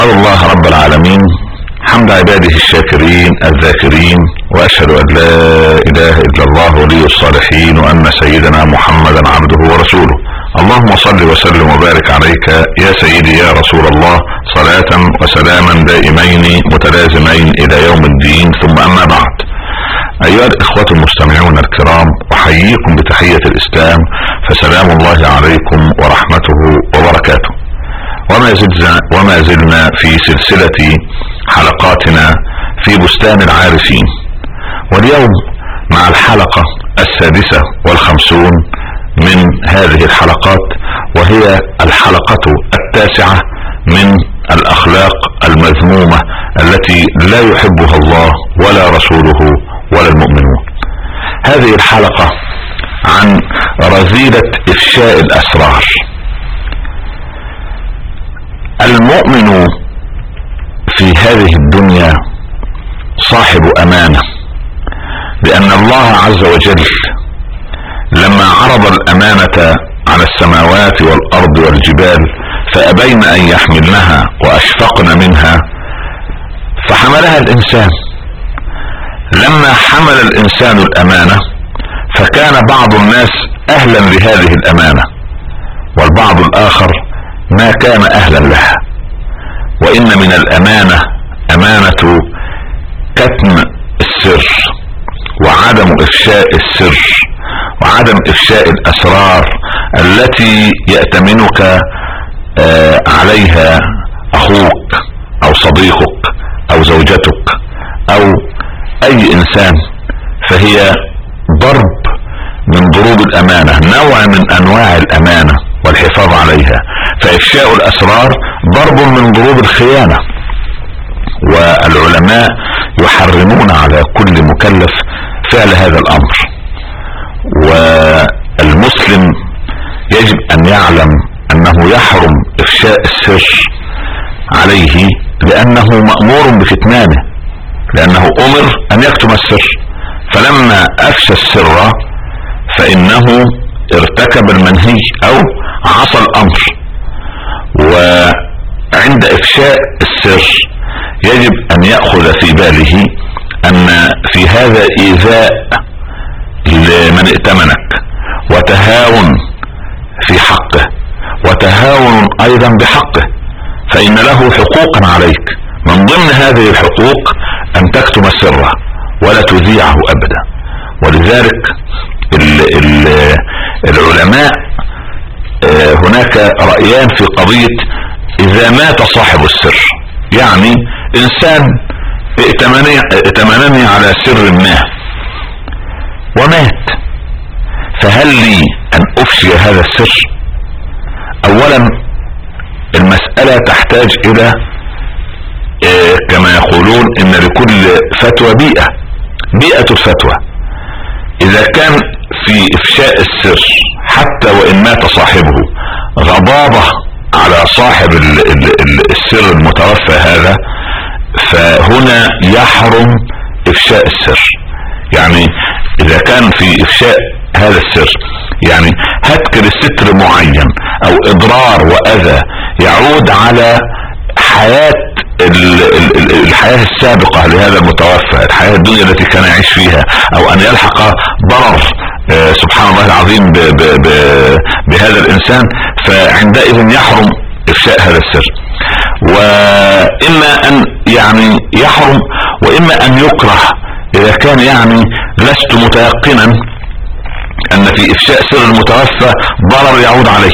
احمد الله رب العالمين حمد عباده الشاكرين الذاكرين، واشهد ان لا اله الا الله ولي الصالحين، وان سيدنا محمدا عبده ورسوله. اللهم صل وسلم وبارك عليك يا سيدي يا رسول الله، صلاة وسلاما دائمين متلازمين الى يوم الدين. ثم اما بعد، ايها الاخوة المستمعون الكرام، احييكم بتحية الاسلام، فسلام الله عليكم ورحمته وبركاته. وما زلنا في سلسلة حلقاتنا في بستان العارفين، واليوم مع الحلقة 56 من هذه الحلقات، وهي الحلقة 9 من الاخلاق المذمومة التي لا يحبها الله ولا رسوله ولا المؤمنون. هذه الحلقة عن رذيلة افشاء الاسرار. المؤمن في هذه الدنيا صاحب امانة، لان الله عز وجل لما عرض الامانة على السماوات والارض والجبال فابين ان يحملنها واشفقن منها فحملها الانسان. لما حمل الانسان الامانة فكان بعض الناس اهلا لهذه الامانة، والبعض الاخر ما كان اهلا لها. وان من الامانة امانة كتم السر، وعدم افشاء السر، وعدم افشاء الاسرار التي يأتمنك عليها اخوك او صديقك او زوجتك او اي انسان، فهي ضرب من ضروب الامانة، نوع من انواع الامانة والحفاظ عليها. فافشاء الاسرار ضرب من ضروب الخيانة، والعلماء يحرمون على كل مكلف فعل هذا الامر. والمسلم يجب ان يعلم انه يحرم افشاء السر عليه، لانه مأمور بكتمانه، لانه امر ان يكتم السر. فلما افشى السر فانه ارتكب المنهي او عصى الامر. وعند افشاء السر يجب ان يأخذ في باله ان في هذا ايذاء لمن ائتمنك، وتهاون في حقه، وتهاون ايضا بحقه، فان له حقوقا عليك. من ضمن هذه الحقوق ان تكتم السر ولا تذيعه ابدا. ولذلك العلماء هناك رأيان في قضية اذا مات صاحب السر. يعني انسان ائتمنني على سر ما ومات، فهل لي ان افشي هذا السر؟ اولا المسألة تحتاج الى كما يقولون ان لكل فتوى بيئة الفتوى. اذا كان في افشاء السر حتى وان مات صاحبه غضاضة على صاحب السر المتوفى هذا، فهنا يحرم افشاء السر. يعني اذا كان في افشاء هذا السر يعني هتك لستر معين او اضرار واذى يعود على حياة الحياة السابقة لهذا المتوفى، الحياة الدنيا التي كان يعيش فيها، او ان يلحق ضرر سبحان الله العظيم بهذا الانسان، فعندئذ يحرم افشاء هذا السر. واما ان يعني يحرم، واما ان يكره اذا كان يعني لست متيقنا ان في افشاء سر المتوفى ضرر يعود عليه.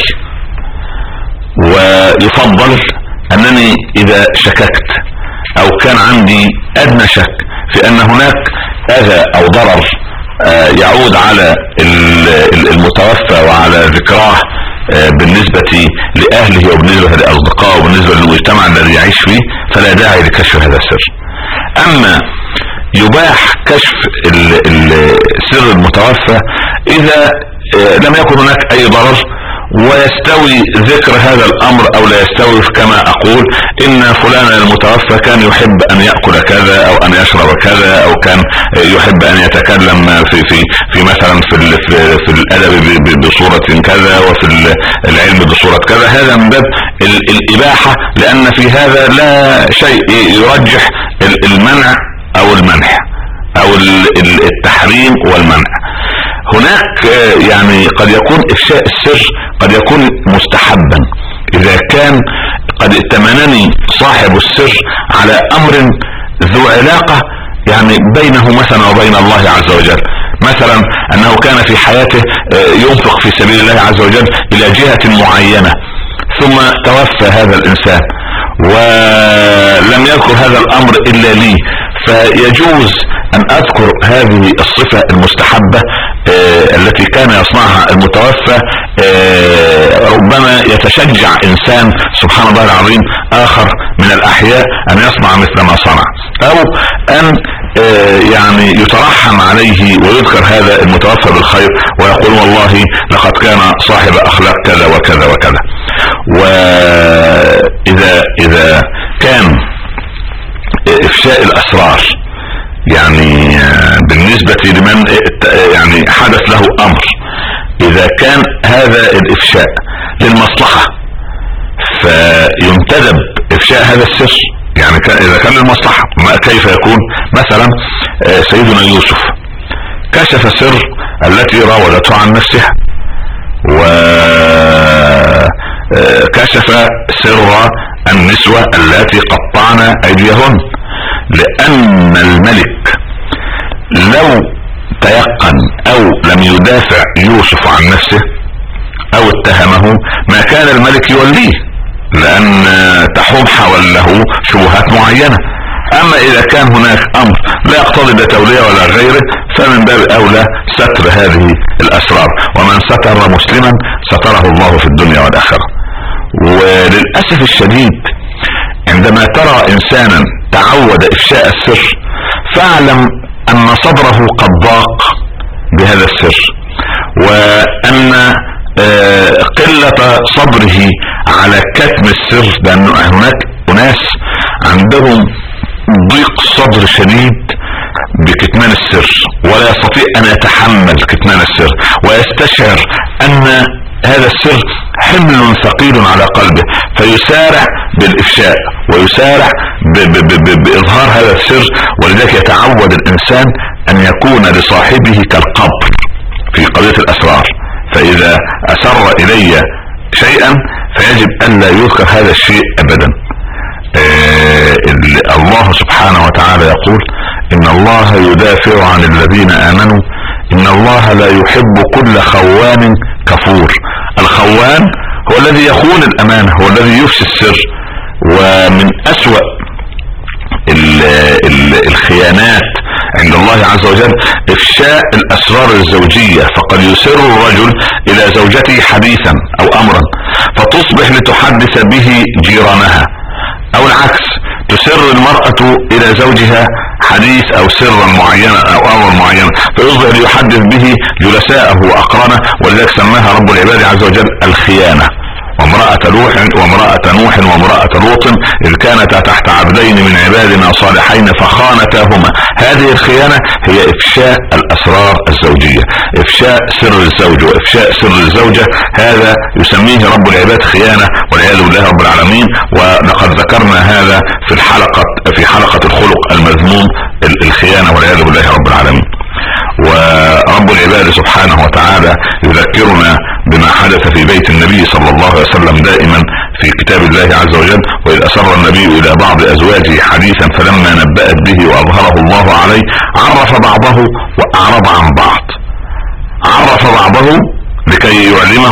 ويفضل انني اذا شككت او كان عندي ادنى شك في ان هناك اذى او ضرر يعود على المتوفى وعلى ذكراه بالنسبة لأهله وبالنسبة لأصدقائه وبالنسبة للمجتمع الذي يعيش فيه، فلا داعي لكشف هذا السر. أما يباح كشف سر المتوفى إذا لم يكن هناك أي ضرر ويستوي ذكر هذا الامر او لا يستوي؟ كما اقول ان فلان المتوفى كان يحب ان يأكل كذا او ان يشرب كذا او كان يحب ان يتكلم في مثلا في الادب بصورة كذا وفي العلم بصورة كذا. هذا من باب الاباحة، لان في هذا لا شيء يرجح المنع او المنح او التحريم والمنع. هناك يعني قد يكون افشاء السر قد يكون مستحبا اذا كان قد ائتمنني صاحب السر على امر ذو علاقة يعني بينه مثلا وبين الله عز وجل، مثلا انه كان في حياته ينفق في سبيل الله عز وجل الى جهة معينة ثم توفى هذا الانسان ولم يذكر هذا الامر الا لي، فيجوز ان اذكر هذه الصفة المستحبة التي كان يصنعها المتوفى. ربما يتشجع انسان سبحان الله العظيم اخر من الاحياء ان يصنع مثل ما صنع، او ان يعني يترحم عليه ويذكر هذا المتوفى بالخير ويقول والله لقد كان صاحب اخلاق كذا وكذا وكذا. واذا كان افشاء الاسرار يعني بالنسبة لمن يعني حدث له امر، اذا كان هذا الافشاء للمصلحة فينتدب افشاء هذا السر، يعني اذا كان للمصلحة كيف يكون؟ مثلا سيدنا يوسف كشف سر التي راودته عن نفسها، وكشف سر النسوة التي قطعن ايديهن، لان الملك لو تيقن او لم يدافع يوسف عن نفسه او اتهمه ما كان الملك يوليه، لان تحوم حوله شبهات معينة. اما اذا كان هناك امر لا يقتضي لا تولية ولا غيره فمن باب اولى ستر هذه الاسرار، ومن ستر مسلما ستره الله في الدنيا والاخرة. وللأسف الشديد عندما ترى انسانا تعود افشاء السر فاعلم ان صدره قد ضاق بهذا السر، وان قلة صبره على كتم السر، لان هناك اناس عندهم ضيق صدر شديد بكتمان السر ولا يستطيع ان يتحمل كتمان السر، ويستشعر ان هذا السر حمل ثقيل على قلبه فيسارع بالافشاء ويسارع باظهار هذا السر. ولذلك يتعود الانسان ان يكون لصاحبه كالقبر في قضية الاسرار، فاذا اسر الي شيئا فيجب ان لا يذكر هذا الشيء ابدا. الله سبحانه وتعالى يقول ان الله يدافع عن الذين امنوا ان الله لا يحب كل خوان كفور. الخوان هو الذي يخون الامانة، هو الذي يفشي السر. ومن اسوأ الخيانات عند الله عز وجل افشاء الاسرار الزوجية، فقد يسر الرجل الى زوجته حديثا او امرا فتصبح لتحدث به جيرانها، او العكس تسر المرأة الى زوجها حديث او سرا معينا او امر معين فيصبح ليحدث به جلساءه واقرانه. ولذلك سماها رب العباد عز وجل الخيانة. وامرأة نوح وامرأة لوط إذ كانتا تحت عبدين من عبادنا صالحين فخانتاهما. هذه الخيانة هي افشاء الاسرار الزوجية، افشاء سر الزوج وافشاء سر الزوجة، هذا يسميه رب العباد خيانة والعياذ بالله رب العالمين. ولقد ذكرنا هذا في حلقة الخلق المذموم، الخيانة والعياذ بالله رب العالمين. ورب العباد سبحانه وتعالى يذكرنا بما حدث في بيت النبي صلى الله عليه وسلم دائما في كتاب الله عز وجل: وإذ أسر النبي إلى بعض أزواجه حديثا فلما نبأت به وأظهره الله عليه عرف بعضه وأعرض عن بعض. عرف بعضه لكي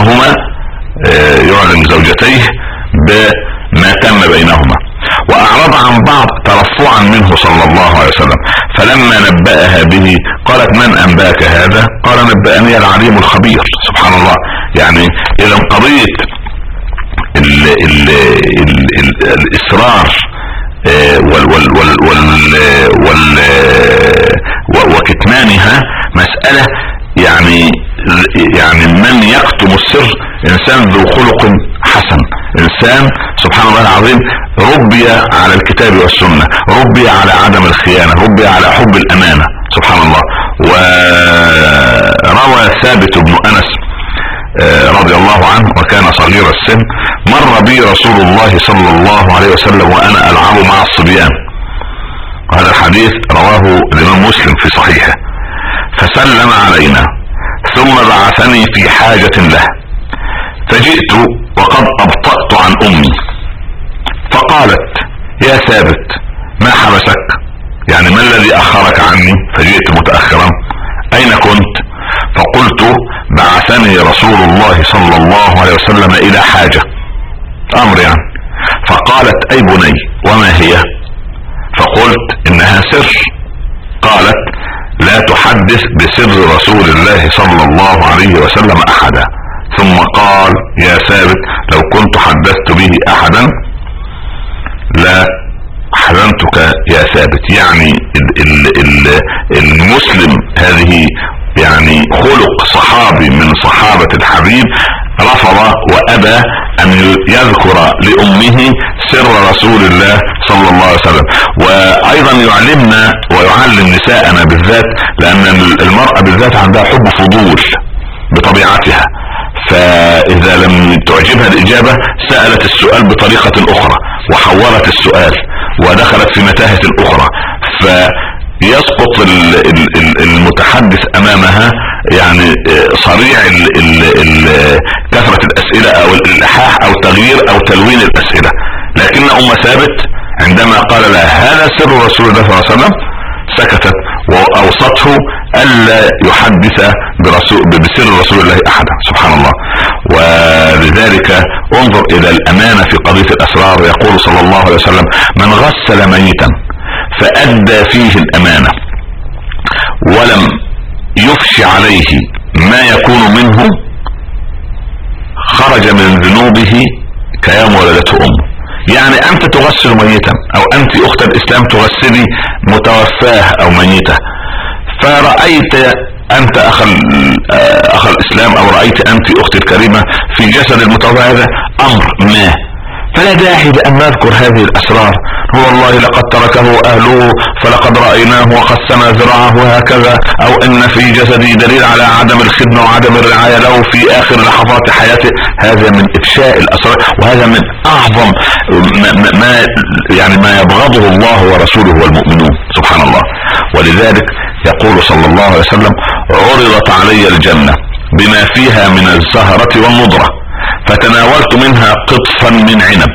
يعلم زوجتيه بما تم بينهما، وأعرض عن بعض ترفعا منه صلى الله عليه وسلم. فلما نبأها به قالت: من أنباك هذا؟ قال: نبأني العليم الخبير. سبحان الله. يعني إذا قضية الإصرار وكتمانها مسألة يعني يعني من يكتم السر انسان ذو خلق حسن، انسان سبحان الله العظيم ربي على الكتاب والسنة، ربي على عدم الخيانة، ربي على حب الامانة سبحان الله. وروى ثابت بن انس رضي الله عنه وكان صغير السن، مر بي رسول الله صلى الله عليه وسلم وانا العب مع الصبيان. هذا الحديث رواه الامام مسلم في صحيحه. فسلم علينا ثم بعثني في حاجة له، فجئت وقد ابطأت عن امي، فقالت يا ثابت ما حبسك؟ يعني ما الذي اخرك عني فجئت متأخرا؟ اين كنت؟ فقلت بعثني رسول الله صلى الله عليه وسلم الى حاجة، امر يعني. فقالت اي بني وما هي؟ فقلت انها سر. قالت لا تحدث بسر رسول الله صلى الله عليه وسلم احدا. ثم قال يا ثابت لو كنت حدثت به احدا لا حزنتك يا ثابت. يعني المسلم هذه يعني خلق صحابي من صحابة الحبيب، رفض وابى ان يذكر لامه سر رسول الله صلى الله عليه وسلم. وايضا يعلمنا ويعلم نساءنا بالذات، لان المرأة بالذات عندها حب فضول بطبيعتها، فاذا لم تعجبها الاجابة سألت السؤال بطريقة اخرى وحورت السؤال ودخلت في متاهة اخرى، فيسقط المتحدث امامها يعني صريع كثرة الاسئلة او الالحاح او تغيير او تلوين الاسئلة. لكن ام ثابت عندما قال لها هذا سر رسول الله صلى الله عليه وسلم سكتت واوصته الا يحدث بسر رسول الله احدا سبحان الله. ولذلك انظر الى الامانة في قضية الاسرار. يقول صلى الله عليه وسلم من غسل ميتا فادى فيه الامانة ولم يفش عليه ما يكون منه خرج من ذنوبه كيوم ولدته امه. يعني انت تغسل ميتا او انت اخت الاسلام تغسلي متوفاه او ميتة، فرأيت انت اخ الاسلام او رأيت انت اختي الكريمة في جسد المتوفى هذا امر ما، فلا داعي بان نذكر هذه الاسرار. هو والله لقد تركه اهله فلقد رأيناه وخسنا ذراعه وهكذا، او ان في جسدي دليل على عدم الخدمة وعدم الرعاية له في اخر لحظات حياته. هذا من افشاء الاسرار، وهذا من اعظم ما يبغضه الله ورسوله والمؤمنون سبحان الله. ولذلك يقول صلى الله عليه وسلم عرضت علي الجنة بما فيها من الزهرة والنضرة فتناولت منها قطفا من عنب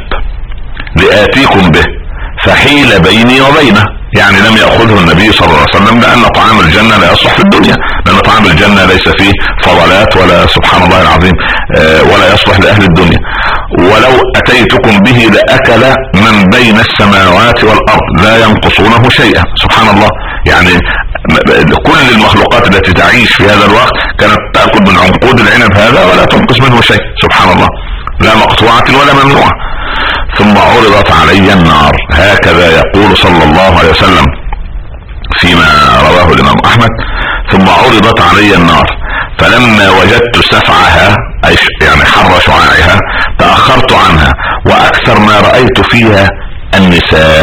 لآتيكم به فحيل بيني وبينه. يعني لم يأخذه النبي صلى الله عليه وسلم لأن طعام الجنة لا يصلح في الدنيا، لأن طعام الجنة ليس فيه فضلات ولا سبحان الله العظيم ولا يصلح لأهل الدنيا. ولو أتيتكم به لأكل من بين السماوات والأرض لا ينقصونه شيئا سبحان الله. يعني كل المخلوقات التي تعيش في هذا الوقت كانت تأكل من عنقود العنب هذا ولا تنقص منه شيء سبحان الله، لا مقطوعة ولا ممنوعة. ثم عرضت علي النار، هكذا يقول صلى الله عليه وسلم فيما رواه الامام احمد. ثم عرضت علي النار فلما وجدت سفعها اي يعني حر شعاعها تأخرت عنها، واكثر ما رأيت فيها النساء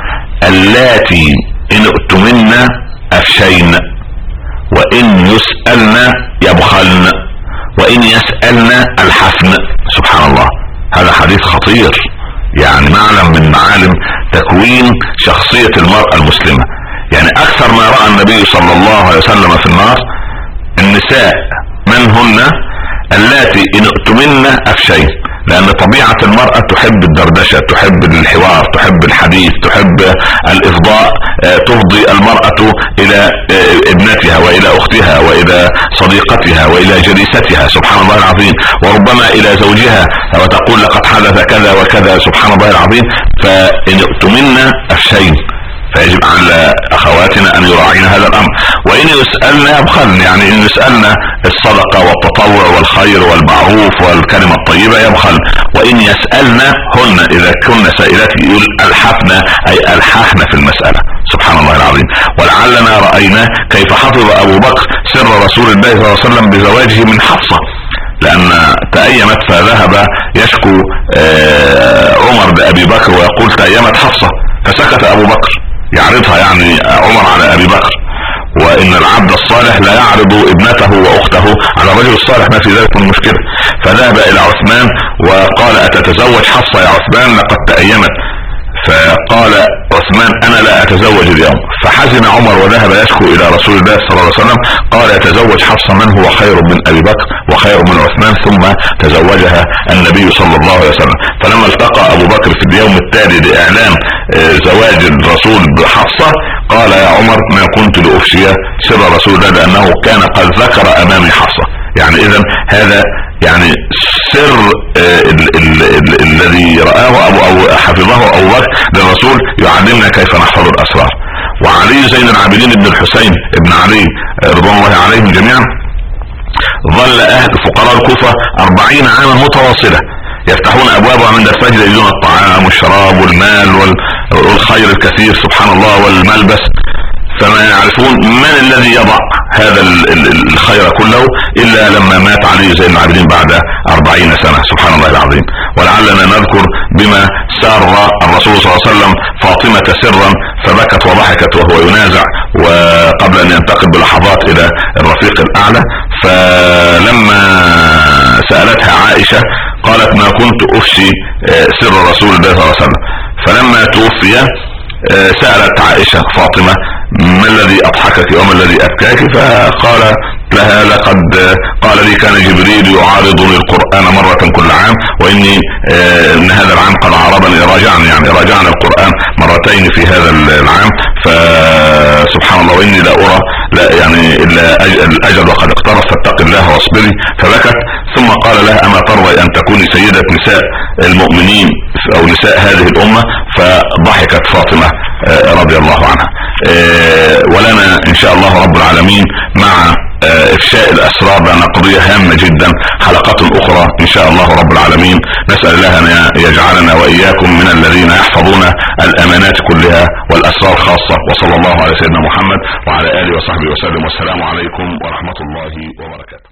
اللاتي ان اؤتمن افشين وان يسألن يبخلن وان يسألن الحفن سبحان الله. هذا حديث خطير، يعني معلم من معالم تكوين شخصية المرأة المسلمة. يعني اكثر ما رأى النبي صلى الله عليه وسلم في النار النساء من هن اللاتي ان اؤتمن افشين، لان طبيعة المرأة تحب الدردشة، تحب الحوار، تحب الحديث، تحب الافضاء. تفضي المرأة الى ابنتها والى اختها والى صديقتها والى جليستها سبحان الله العظيم، وربما الى زوجها وتقول لقد حدث كذا وكذا سبحان الله العظيم. فان اؤتمن افشين، فيجب على اخواتنا ان يراعين هذا الامر. وان يسألنا يبخلن، يعني ان يسألنا الصدقة والتطوع والخير والمعروف والكلمة الطيبة يبخلن. وان يسألنا هن اذا كن سائلات الحفن اي الحاحن في المسألة سبحان الله العظيم. ولعل ولعلنا رأينا كيف حفظ ابو بكر سر رسول الله صلى الله عليه وسلم بزواجه من حفصة، لان تأيمت فذهب يشكو عمر لأبي بكر ويقول تأيمت حفصة، فسكت ابو بكر يعرضها يعني عمر على ابي بكر، وان العبد الصالح لا يعرض ابنته واخته على الرجل الصالح، ما في ذلك من مشكلة. فذهب الى عثمان وقال اتتزوج حفصة يا عثمان لقد تأيمت؟ فقال عثمان انا لا اتزوج اليوم. فحزن عمر وذهب يشكو الى رسول الله صلى الله عليه وسلم، قال يتزوج حفصة من هو خير من ابي بكر وخير من عثمان، ثم تزوجها النبي صلى الله عليه وسلم. فلما التقى ابو بكر في اليوم التالي لاعلان زواج الرسول بحفصة قال يا عمر ما كنت لأفشي سر رسول الله لانه كان قد ذكر امامي حفصة. يعني اذا هذا يعني سر الذي رآه او حفظه ابو بكر للرسول يعلمنا كيف نحفظ الاسرار. وعلي زين العابدين بن الحسين ابن علي رضوان الله عليهم جميعا ظل اهل فقراء الكوفة 40 عاما متواصلة يفتحون ابوابها من الفجر يجدون الطعام والشراب والمال والخير الكثير سبحان الله والملبس، فما يعرفون من الذي يضع هذا الخير كله الا لما مات علي زين العابدين بعد 40 سنة سبحان الله العظيم. ولعلنا نذكر بما سار الرسول صلى الله عليه وسلم فاطمة سرا فبكت وضحكت وهو ينازع وقبل ان ينتقل بلحظات الى الرفيق الاعلى. فلما سألتها عائشة قالت ما كنت افشي سر رسول الله صلى الله عليه وسلم. فلما توفي سألت عائشة فاطمة ما الذي اضحكك وما الذي ابكاك؟ فقال لها لقد قال لي كان جبريل يعارضني القرآن مرة كل عام، واني ان هذا العام قد عارضني يعني راجعني القرآن مرتين في هذا العام، فسبحان الله واني لا ارى لا يعني الا الاجل وقد اقترب فاتق الله واصبري. فبكت ثم قال لها اما ترضي ان تكوني سيدة نساء المؤمنين او نساء هذه الامة؟ فضحكت فاطمة رضي الله عنها. ولنا ان شاء الله رب العالمين مع افشاء الاسرار لان قضية هامة جدا حلقات اخرى ان شاء الله رب العالمين. نسأل الله ان يجعلنا واياكم من الذين يحفظون الامانات كلها والاسرار خاصة. وصلى الله على سيدنا محمد وعلى اله وصحبه وسلم، والسلام عليكم ورحمة الله وبركاته.